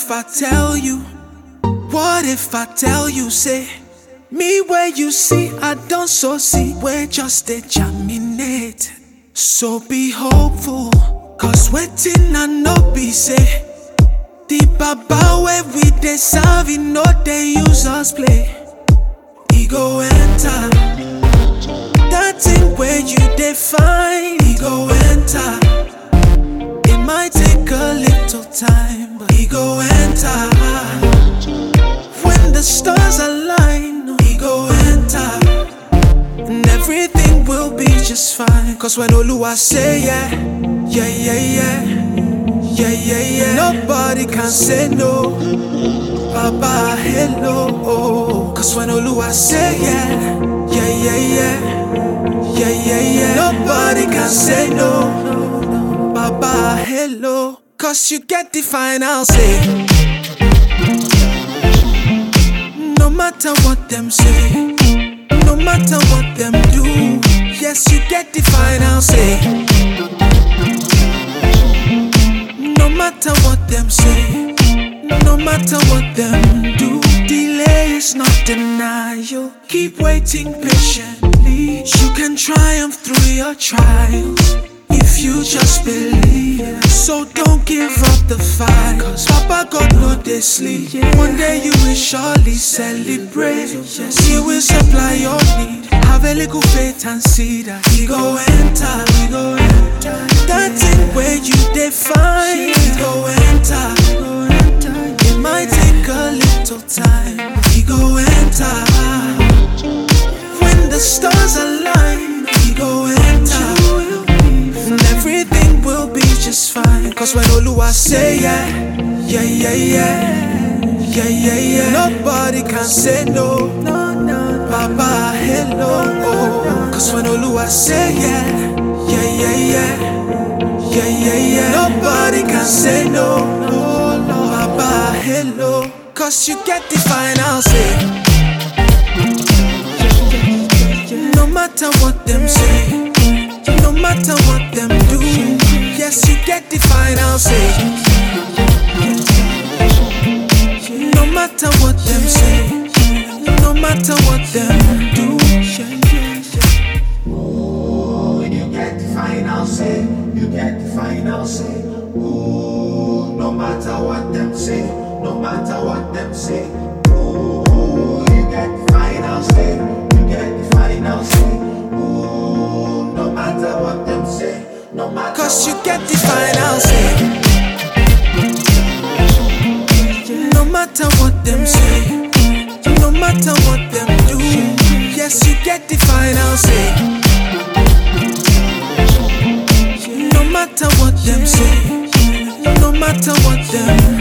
if I tell you? What if I tell you, say, me where you see, I don't so see, we're just a germinate. So be hopeful, cause waiting I no be say. The baba where we dey serve, you know they use us play. He go enter, that thing where you define. He go enter, it might take a little time, but he go enter. When the stars align, he go enter, and everything will be just fine. Cause when Oluwa say yeah, yeah, yeah, yeah, yeah, yeah, yeah, nobody can say no. Baba, hello. Cause when Oluwa say yeah, yeah, yeah, yeah, yeah, yeah, yeah, nobody can say no. Baba, hello. Cause you get the final say. No matter what them say, no matter what them do, yes, you get the final say. No matter what them say, no matter what them do, delay is not denial. Keep waiting patiently. You can triumph through your trials if you just believe. So don't give up the fight, cause Papa God know they sleep. One day you will surely celebrate. Yes, He will supply your need. Have a little faith and see that He go enter, He go enter. That thing where you define, He go enter, He go enter. It might take a little time, He go enter. When the stars align, He go enter, and everything will be just fine. Cause when Oluwa say yeah, yeah, yeah, yeah, yeah, yeah, yeah, nobody can say no. Baba, hello. Cause when Oluwa say yeah, yeah, yeah, yeah, yeah, yeah, yeah, nobody can say no. Baba, hello. Cause you get the final say. No matter what them say, no matter what them do, yes, you get the final say. No matter what them say, no matter what them do, ooh, you get the final say. You get the final say. Ooh, no matter what them say, no matter what them say. Ooh, you get the final say. You get the final say. Ooh, no matter what them say, no matter. Cause you get the final say. No matter what them say, no matter what them do, yes, you get the final say. No matter what them say, no matter what them